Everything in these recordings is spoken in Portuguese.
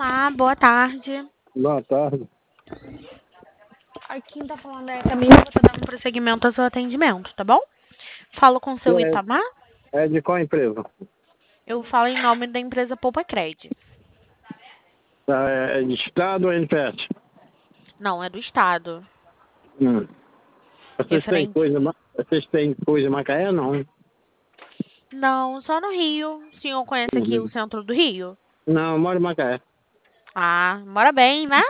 Olá, boa tarde. Boa tarde. Quem tá falando é a Camila, vou estar dando prosseguimento ao seu atendimento, tá bom? Falo com o seu Itamar. É de qual empresa? Eu falo em nome da empresa Poupa Cred. É de Estado ou NPS? Não, é do Estado. Vocês Referente. têm coisa em Macaé, não? Não, só no Rio. O senhor conhece aqui o Uhum. centro do Rio? Não, eu moro em Macaé. Ah, mora bem, né?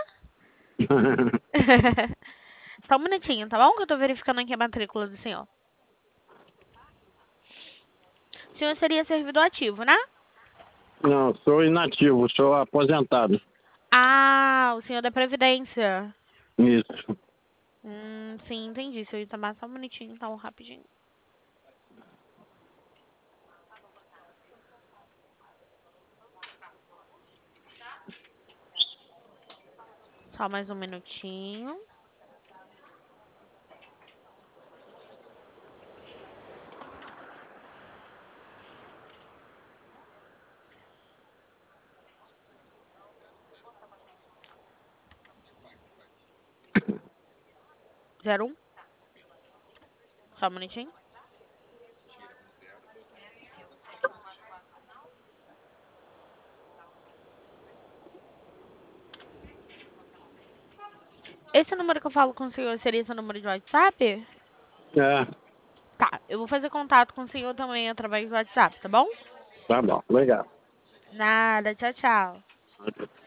Só um minutinho, tá bom? Que eu tô verificando aqui a matrícula do senhor. O senhor seria servidor ativo, né? Não, sou inativo, sou aposentado. Ah, o senhor da Previdência. Isso. Sim, entendi, seu Itamar. Só um minutinho, então, rapidinho. Só mais um minutinho. Zero um. Só um minutinho. Esse número que eu falo com o senhor seria seu número de WhatsApp? É, Tá, eu vou fazer contato com o senhor também através do WhatsApp, tá bom? tá bom, legal. Nada, tchau, tchau.